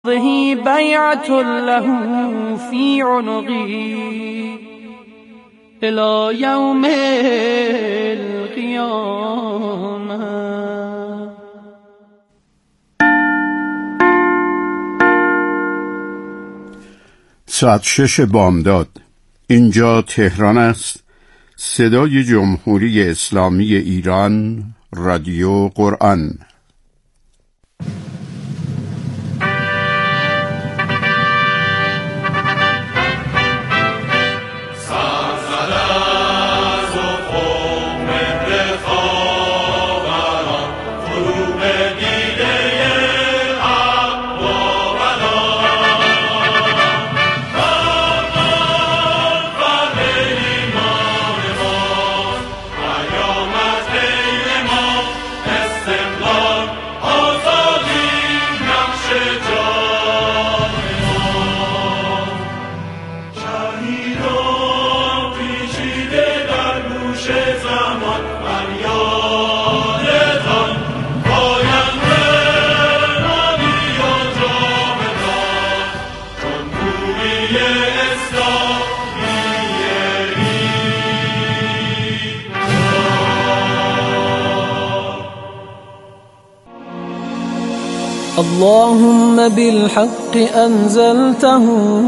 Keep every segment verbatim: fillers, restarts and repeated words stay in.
هذه بیعة له في عنقی إلى يوم القيامة. ساعت شش بامداد. اینجا تهران است. صدای جمهوری اسلامی ایران، رادیو قرآن. اللهم بالحق أنزلته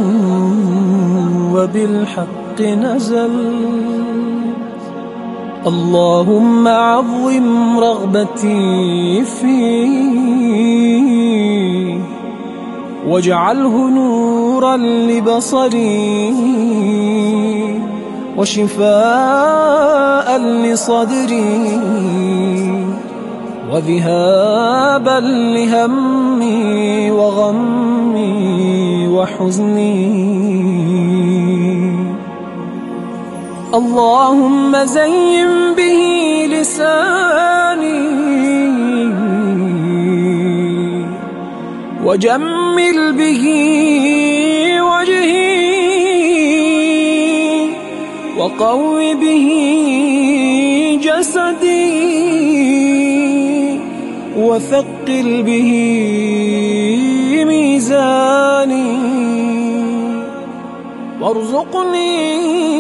وبالحق نزل. اللهم عظم رغبتي فيه واجعله نورا لبصري وشفاء لصدري وذهابا لهمي وغمي وحزني. اللهم زين به لساني وجمل به وجهي وقو به جسدي وثقل به ميزاني وارزقني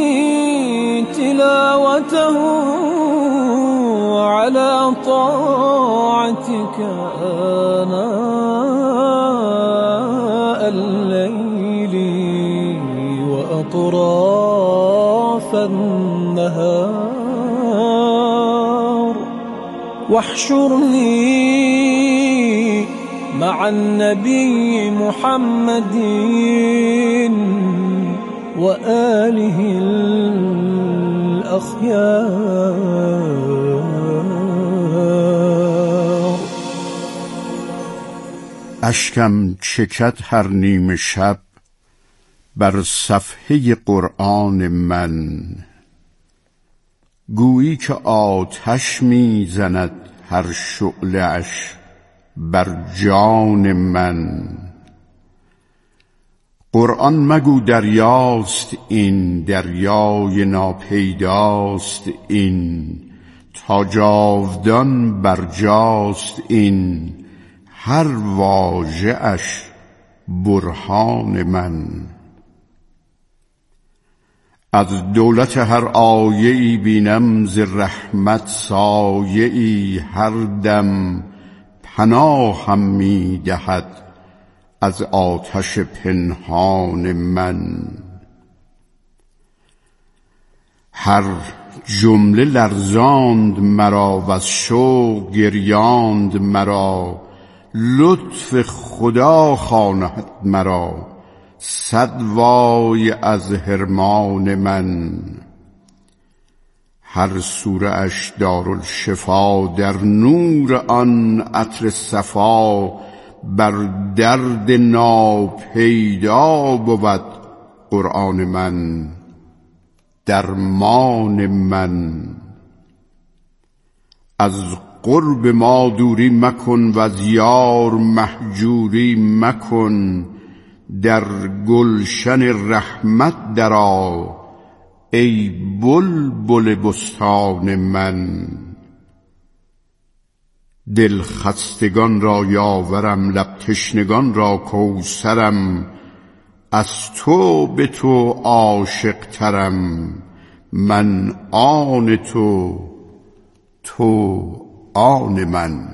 تلاوته على طاعتك آناء الليل وأطراف النهار واحشرني مع النبي محمد وآله الأخيار. اشکم چکد هر نیم شب بر صفحه قرآن من، گویی که آتش می زند هر شعله اش بر جان من. قرآن مگو دریاست این، دریای ناپیداست این، تا جاودان بر جاست این، هر واژه اش برهان من. از دولت هر آیه‌ای بینم ز رحمت سایه‌ای، هر دم پناهم می دهد از آتش پنهان من. هر جمله لرزاند مرا و از شوق گریاند مرا، لطف خدا خواند مرا صد وای از حرمان من. هر سوره اش دارالشفا، در نور آن عطر صفا، بر درد ناپیدا بود قرآن من درمان من. از قرب ما دوری مکن و از یار مهجوری مکن، در گلشن رحمت درآ ای بلبل بستان من. دل خستگان را یاورم، لب تشنگان را کوثرم. از تو به تو عاشق ترم، من آن تو، تو آن من.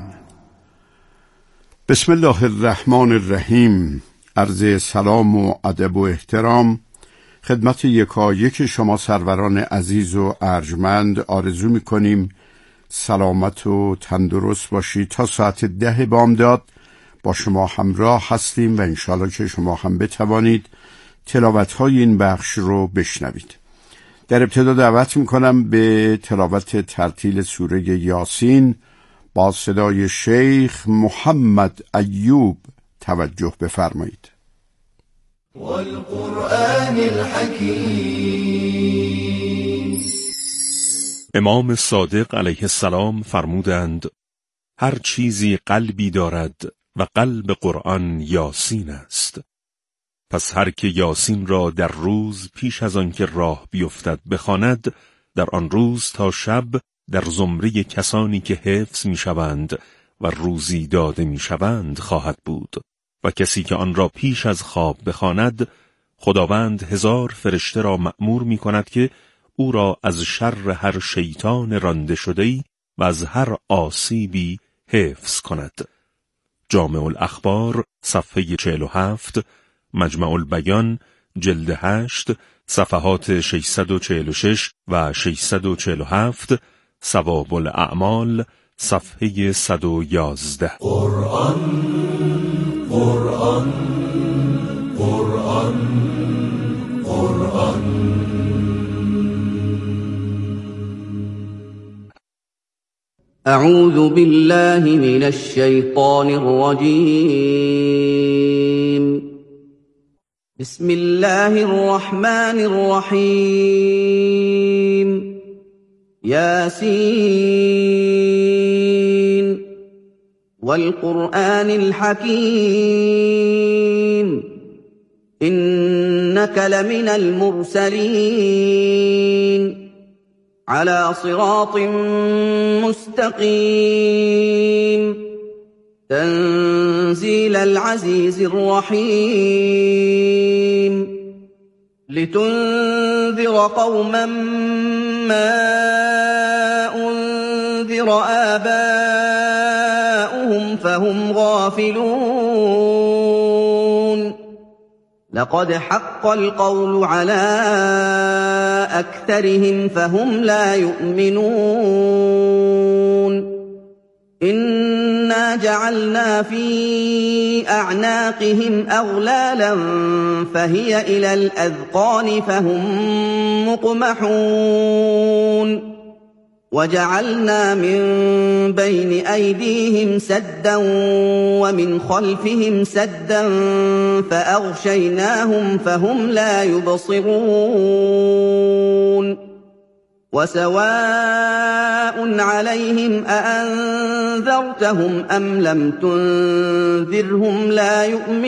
بسم الله الرحمن الرحیم. عرض سلام و ادب و احترام خدمت یکایک شما سروران عزیز و ارجمند آرزو می‌کنیم سلامت و تندرست باشید. تا ساعت ده بامداد با شما همراه هستیم و انشالله که شما هم بتوانید تلاوت‌های این بخش رو بشنوید. در ابتدا دعوت می‌کنم به تلاوت ترتیل سوره یاسین با صدای شیخ محمد ایوب توجه بفرمایید. والقرآن الحکیم. امام صادق علیه السلام فرمودند هر چیزی قلبی دارد و قلب قرآن یاسین است. پس هر که یاسین را در روز پیش از آن که راه بیفتد بخواند، در آن روز تا شب در زمره کسانی که حفظ میشوند و روزی داده میشوند خواهد بود. و کسی که آن را پیش از خواب بخواند، خداوند هزار فرشته را مأمور می کند که او را از شر هر شیطان رانده شده‌ای و از هر آسیبی حفظ کند. جامع الاخبار صفحه چهل و هفت، مجمع البیان جلد هشت صفحات ششصد و چهل و شش و ششصد و چهل و هفت، ثواب الاعمال صفحه صد و یازده. قرآن قرآن قرآن قرآن. اعوذ بالله من الشیطان الرجیم. بسم الله الرحمن الرحیم. یاسین والقرآن الحکیم. إنك لمن المرسلين على صراط مستقيم. تنزيل العزيز الرحيم. لتنذر قوما ما أنذر آباؤهم فهم غافلون. لقد حق القول على أكثرهم فهم لا يؤمنون. إنا جعلنا في أعناقهم أغلالا فهي إلى الأذقان فهم مقمحون. وجعلنا من بين أيديهم سدا ومن خلفهم سدا فأغشيناهم فهم لا يبصرون. وسواء عليهم أأنذرتهم أم لم تنذرهم لا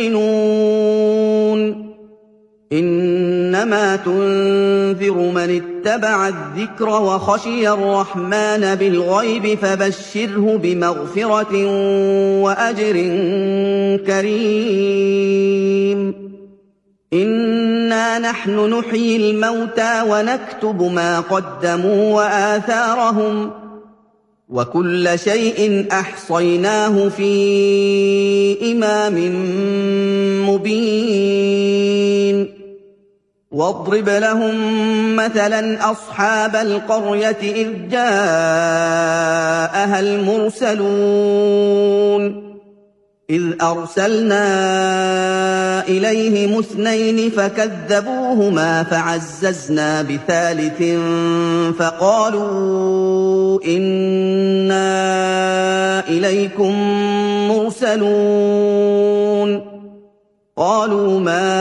يؤمنون. إنما تنذر من اتبع الذكر وخشي الرحمن بالغيب فبشره بمغفرة وأجر كريم. إنا نحن نحيي الموتى ونكتب ما قدموا وآثارهم وكل شيء أحصيناه في إمام مبين. واضرب لهم مثلا أصحاب القرية إذ جاءها المرسلون. إذ أرسلنا إليهم اثنين فكذبوهما فعززنا بثالث فقالوا إنا إليكم مرسلون. قالوا ما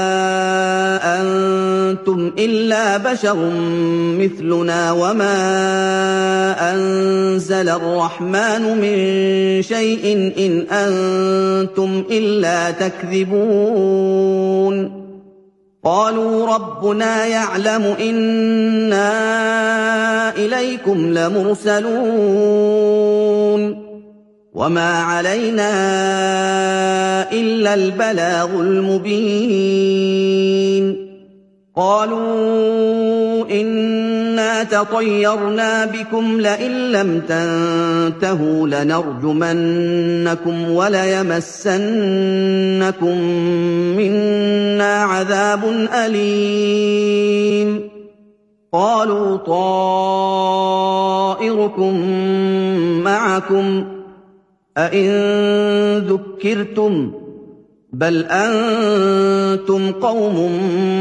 أنتم إلا بشر مثلنا وما أنزل الرحمن من شيء إن أنتم إلا تكذبون. قالوا ربنا يعلم إنا إليكم لمرسلون. وما علينا إلا البلاغ المبين قالوا إنا تطيرنا بكم لئن لم تنتهوا لنرجمنكم وليمسنكم منا عذاب أليم قالوا طائركم معكم أئن ذكرتم بل أنتم قوم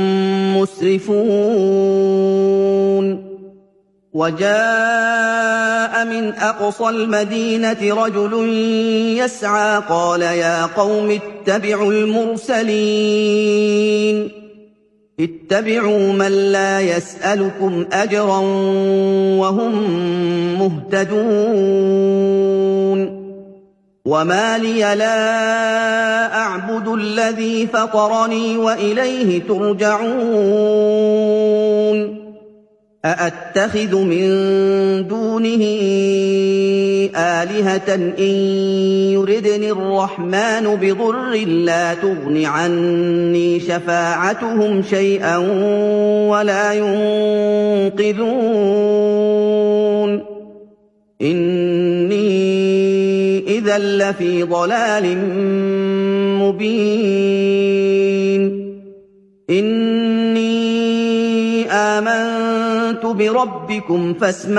مسرفون وجاء من أقصى المدينة رجل يسعى قال يا قوم اتبعوا المرسلين اتبعوا من لا يسألكم أجرا وهم مهتدون وما لي لا أعبد الذي فطرني وإليه ترجعون أأتخذ من دونه آلهة إن يردني الرحمن بضر لا تغن عني شفاعتهم شيئا ولا ينقذون إني إذا لفي ضلال مبين إني آمنت بربكم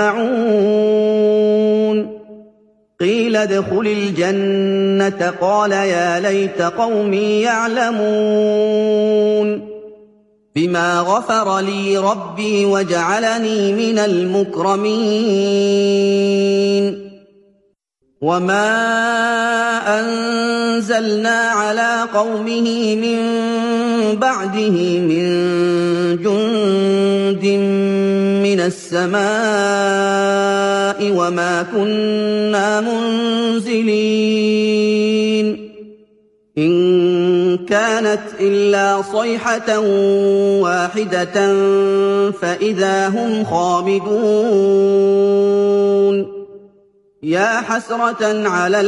فاسمعون قيل ادخل الجنة قال يا ليت قومي يعلمون بما غفر لي ربي وجعلني من المكرمين وما أنزلنا على قومه من بعده من جند من السماء وما كنا منزلين إن كانت إلا صيحة واحدة فإذا هم خامدون يا حسرة على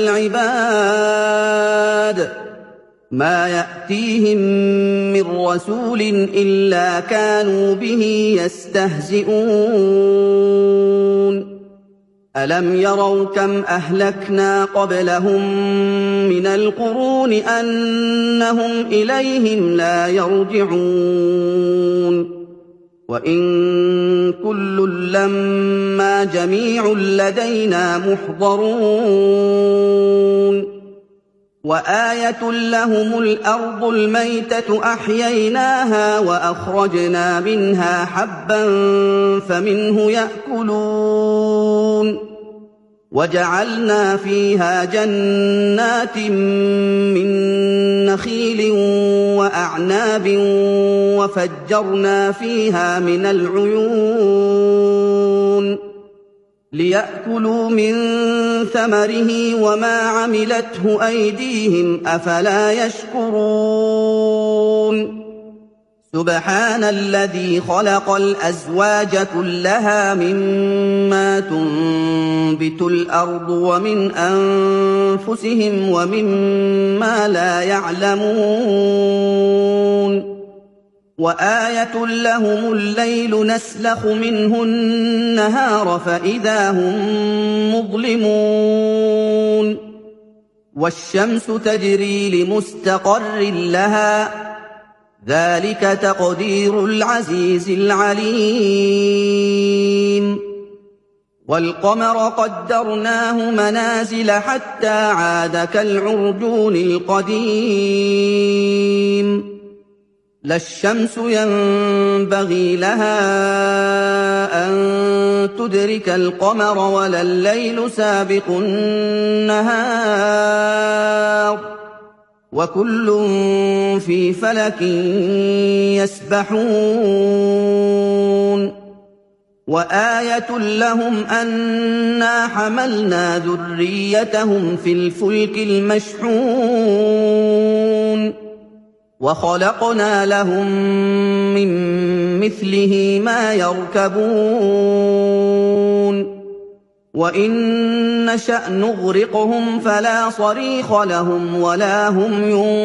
العباد ما يأتيهم من رسول إلا كانوا به يستهزئون ألم يروا كم أهلكنا قبلهم من القرون أنهم إليهم لا يرجعون وإن كل لما جميع لدينا محضرون وآية لهم الأرض الميتة أحييناها وأخرجنا منها حبا فمنه يأكلون وجعلنا فيها جنات من نخيل وأعناب وفجرنا فيها من العيون ليأكلوا من ثمره وما عملته أيديهم أفلا يشكرون سبحان الذي خلق الأزواج كلها مما تنبت الأرض ومن أنفسهم ومما لا يعلمون وآية لهم الليل نسلخ منه النهار فإذا هم مظلمون والشمس تجري لمستقر لها ذلك تقدير العزيز العليم والقمر قدرناه منازل حتى عاد كالعرجون القديم لا الشمس ينبغي لها أن تدرك القمر ولا الليل سابق النهار وكل في فلك يسبحون وآية لهم أنا حملنا ذريتهم في الفلك المشحون وخلقنا لهم من مثله ما يركبون وَإِن نَّشَأْ نُغْرِقْهُمْ فَلَا صَرِيخَ لَهُمْ وَلَا هُمْ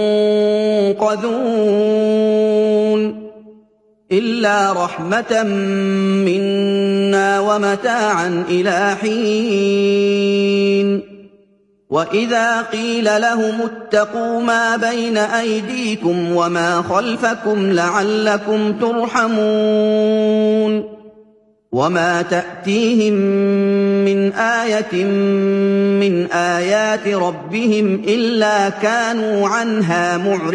يُنقَذُونَ إِلَّا رَحْمَةً مِّنَّا وَمَتَاعًا إِلَىٰ حِينٍ وَإِذَا قِيلَ لَهُمُ اتَّقُوا مَا بَيْنَ أَيْدِيكُمْ وَمَا خَلْفَكُمْ لَعَلَّكُمْ تُرْحَمُونَ وَمَا تَأْتِيهِم مِّنْ آيَةٍ مِّنْ آيَاتِ رَبِّهِمْ إِلَّا كَانُوا عَنْهَا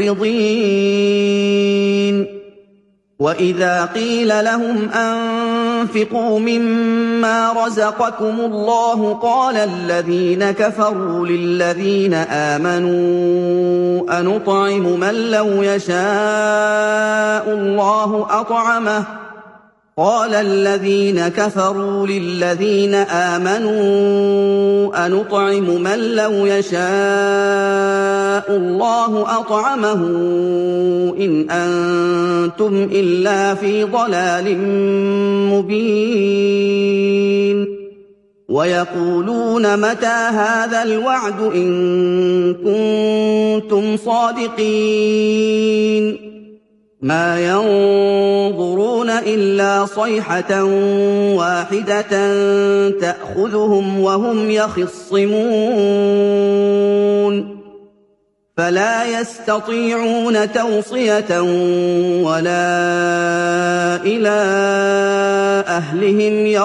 مُعْرِضِينَ وَإِذَا قِيلَ لَهُمْ أَنفِقُوا مِمَّا رَزَقَكُمُ اللَّهُ قَالَ الَّذِينَ كَفَرُوا لِلَّذِينَ آمَنُوا أَنُطْعِمُ مَن لَّوْ يَشَاءُ اللَّهُ أَطْعَمَهُ قال الذين كفروا للذين آمنوا أنطعم من لو يشاء الله أطعمه إن أنتم إلا في ضلال مبين ويقولون متى هذا الوعد إن كنتم صادقين ما ينظرون إلا صيحة واحدة تأخذهم وهم يخصمون فلا يستطيعون توصية ولا إلى أهلهم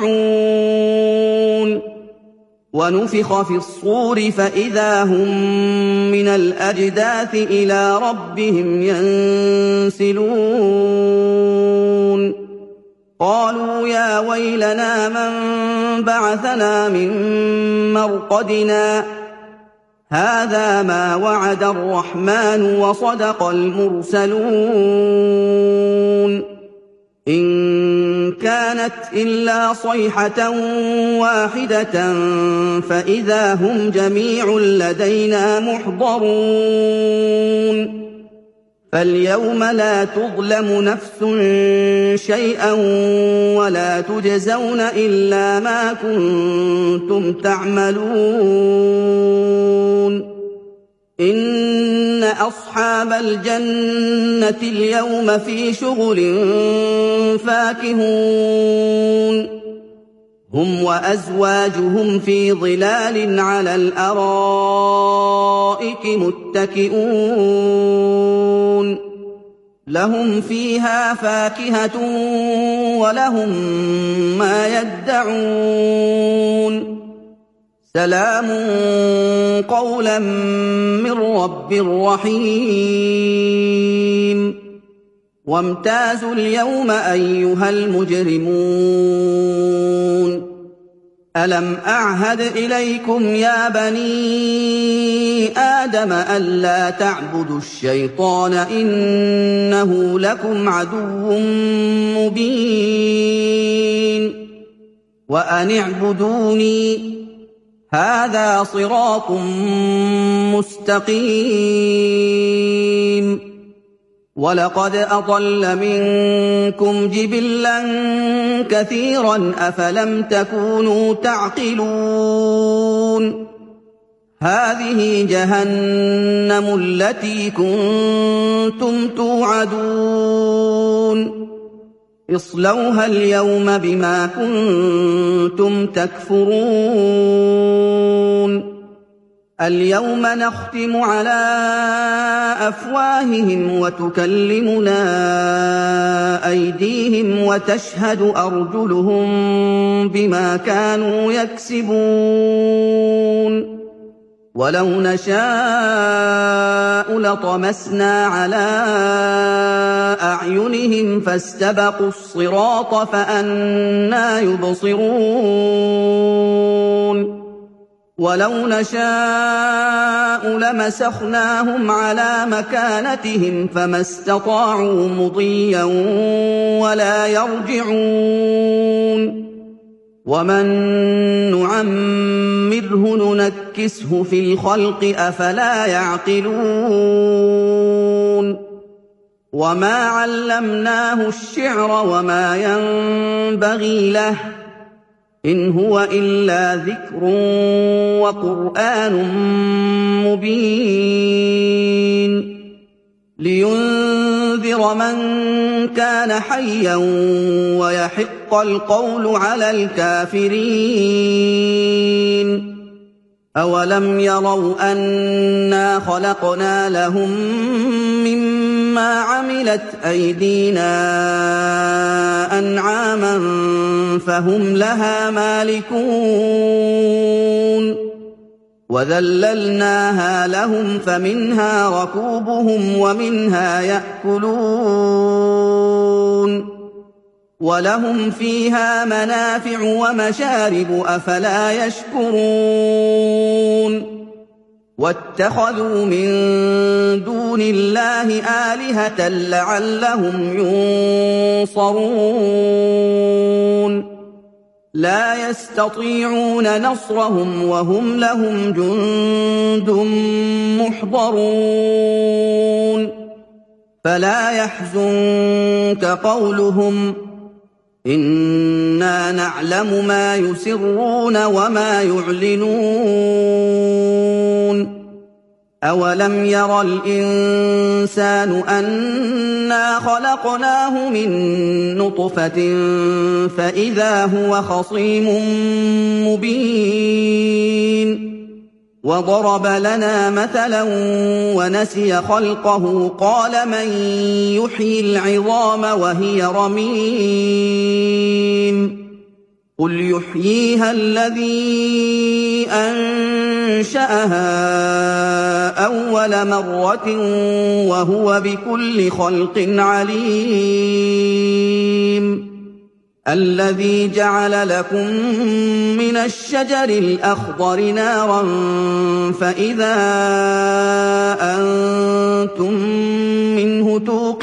يرجعون ونفخ في الصور فإذا هم من الأجداث إلى ربهم ينسلون قالوا يا ويلنا من بعثنا من مرقدنا هذا ما وعد الرحمن وصدق المرسلون إن كانت إلا صيحة واحدة فإذا هم جميع لدينا محضرون فاليوم لا تظلم نفس شيئا ولا تجزون إلا ما كنتم تعملون إن أصحاب الجنة اليوم في شغل فاكهون هم وأزواجهم في ظلال على الأرائك متكئون لهم فيها فاكهة ولهم ما يدعون سلام قولا من رب رحيم وامتازوا اليوم أيها المجرمون ألم أعهد إليكم يا بني آدم ألا تعبدوا الشيطان إنه لكم عدو مبين وأن اعبدوني هذا صراط مستقيم ولقد أضل منكم جبلا كثيرا أفلم تكونوا تعقلون هذه جهنم التي كنتم توعدون اصلوها اليوم بما كنتم تكفرون اليوم نختم على أفواههم وتكلمنا أيديهم وتشهد أرجلهم بما كانوا يكسبون ولو نشاء لطمسنا على أعينهم فاستبقوا الصراط فأنى يبصرون ولو نشاء لمسخناهم على مكانتهم فما استطاعوا مضيا ولا يرجعون ومن نعمره ننكسه في الخلق أفلا يعقلون وما علمناه الشعر وما ينبغي له إن هو إلا ذكر وقرآن مبين لينذر من كان حيا ويحق القول على الكافرين أولم يروا أنا خلقنا لهم مما عملت أيدينا أنعاما فهم لها مالكون وذللناها لهم فمنها ركوبهم ومنها يأكلون ولهم فيها منافع ومشارب أفلا يشكرون واتخذوا من دون الله آلهة لعلهم ينصرون لا يستطيعون نصرهم وهم لهم جند محضرون فلا يحزنك قولهم إنا نعلم ما يسرون وما يعلنون أولم ير الإنسان أنا خلقناه من نطفة فإذا هو خصيم مبين وضرب لنا مثلا ونسي خلقه قال من يحيي العظام وهي رميم قل يحييها الذي أنشأها أول مرة وهو بكل خلق عليم الذي جعل لكم من الشجر الأخضر نارا فإذا أنتم منه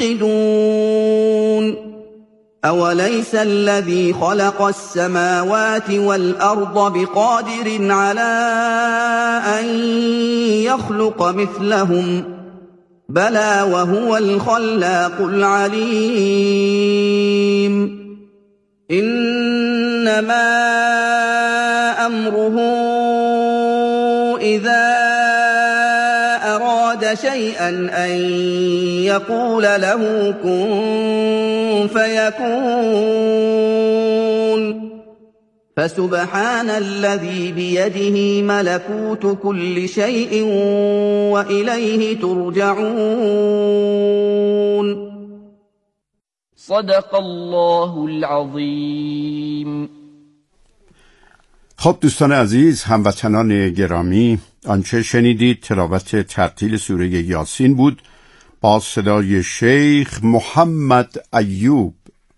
توقدون أوليس الذي خلق السماوات والأرض بقادر على أن يخلق مثلهم بلى وهو الخلاق العليم إنما أمره إذا أراد شيئا أن يقول له كن فيكون فسبحان الذي بيده ملكوت كل شيء وإليه ترجعون صدق الله العظیم. خب دوستان عزیز، هموطنان گرامی، آنچه شنیدید تلاوت ترتیل سوره یاسین بود با صدای شیخ محمد ایوب.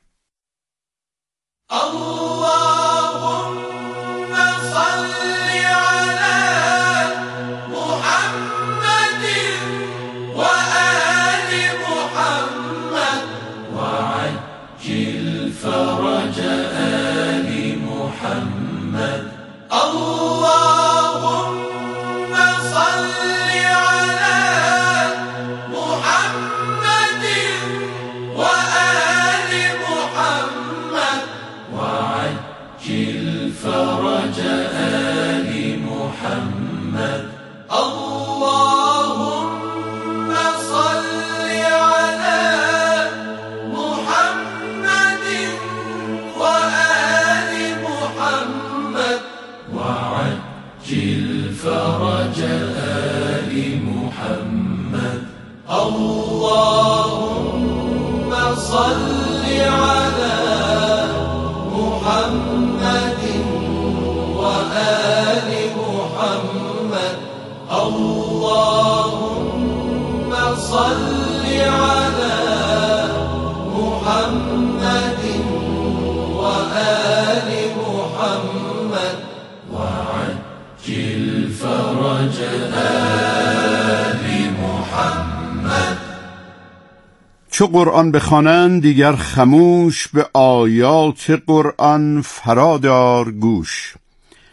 چو قرآن بخوانند دیگر خموش، به آیات قرآن فرادار گوش.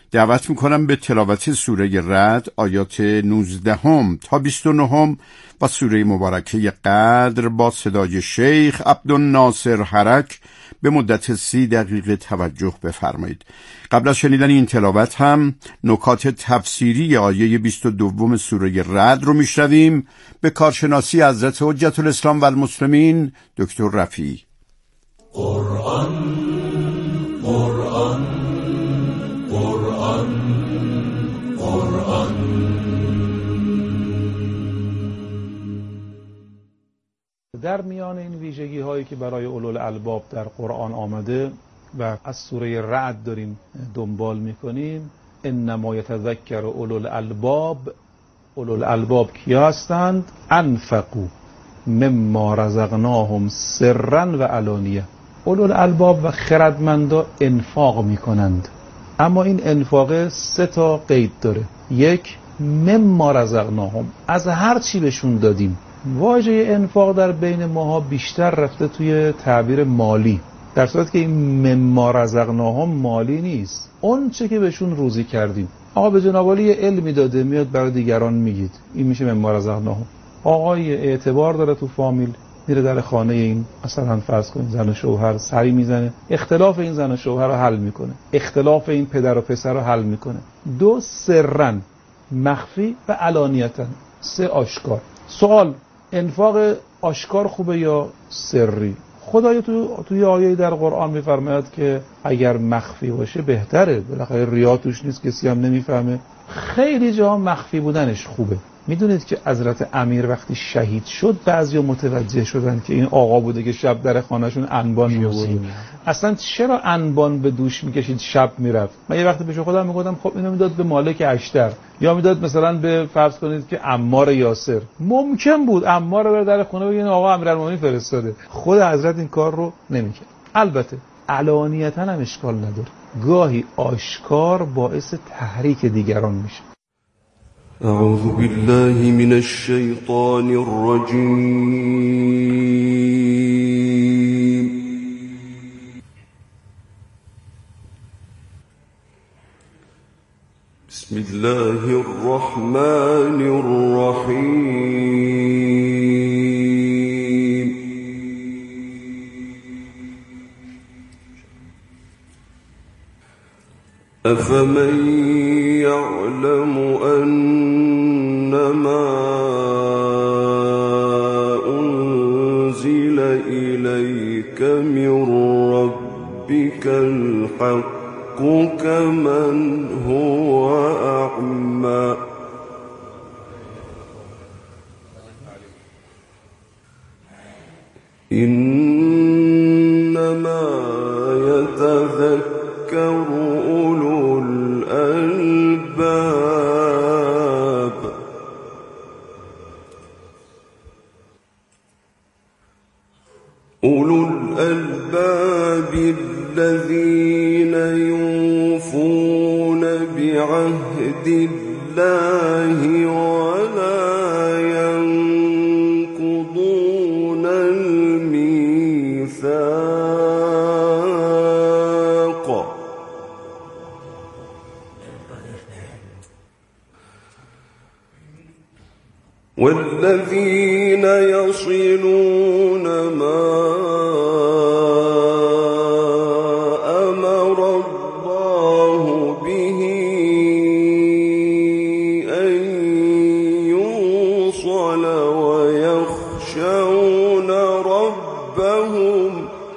دعوت میکنم به تلاوت سوره رعد آیات نوزده تا بیست و نه و سوره مبارکه قدر با صدای شیخ عبدالناصر حرک به مدت سی دقیقه توجه بفرمایید. قبل از شنیدن این تلاوت هم نکات تفسیری آیه بیست و دو سوره رعد رو میشنویم به کارشناسی حضرت حجت الاسلام و المسلمین دکتر رفیعی. قرآن قرآن قرآن قرآن در میان این ویژگی هایی که برای اولوالالباب در قرآن آمده و از سوره رعد داریم دنبال میکنیم، انما یتذکر اولوالالباب. اولوالالباب کیا هستند؟ انفقوا مما رزقناهم سرا و علانیه. اولوالالباب و خردمندا انفاق میکنند، اما این انفاق سه تا قید داره. یک، مما رزقناهم، از هر چی بهشون دادیم. واژه انفاق در بین ماها بیشتر رفته توی تعبیر مالی، در صورتی که این مما رزقناهم مالی نیست، اون چه که بهشون روزی کردیم. آقا به جناب عالی علمی داده، میاد برای دیگران میگید، این میشه مما رزقناهم. آقای اعتبار داره تو فامیل، میره در خانه این مثلا فرض کنید زن و شوهر سری میزنه، اختلاف این زن و شوهر رو حل میکنه، اختلاف این پدر و پسر رو حل میکنه. دو، سرن، مخفی و علانیتن. سه، آشکار. سوال، انفاق آشکار خوبه یا سری؟ خدای تو توی آیه در قرآن میفرماید که اگر مخفی باشه بهتره، بالاخره ریا توش نیست، کسی هم نمیفهمه. خیلی جا مخفی بودنش خوبه. میدونید که حضرت امیر وقتی شهید شد بعضیا متوجه شدن که این آقا بوده که شب در خانهشون انبان می‌آورد. اصلا چرا انبان به دوش میکشید شب میرفت؟ من یه وقتی پیش خودم میگفتم خب اینو میداد به مالک اشتر، یا میداد مثلا به فرض کنید که عمار یاسر. ممکن بود عمار رو در خونه بگین آقا امیرالمومنین فرستاده. خود حضرت این کار رو نمیکرد. البته علانیتاً هم اشکال نداره، گاهی آشکار باعث تحریک دیگران میشه. أعوذ بالله من الشيطان الرجيم. بسم الله الرحمن الرحيم. أفمن يعلم أنما أنزل إليك من ربك الحق كمن هو أعمى إنما يتذكر أولو الألباب أولو الألباب الذين يوفون بعهد الله ولا ينقضون الميثاق والذين يصلون ما أمر الله به أن يوصل ويخشون ربهم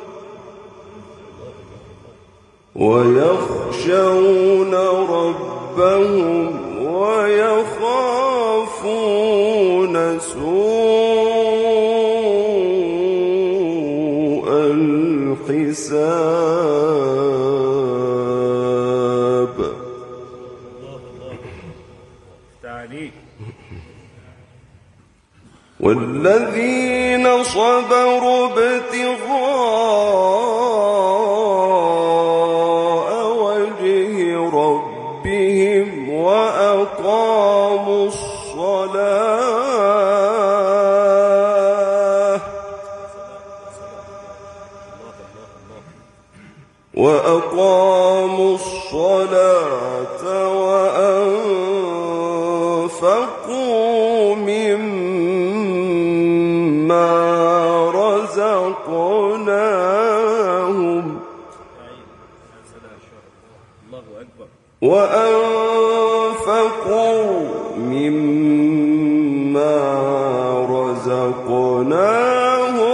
ويخشون ربهم ويخافون سوء الحساب. والذين صبروا ابتغاء وجه ربهم وأقاموا الصلاة وأقاموا الصلاة رزقناهم وأنفقوا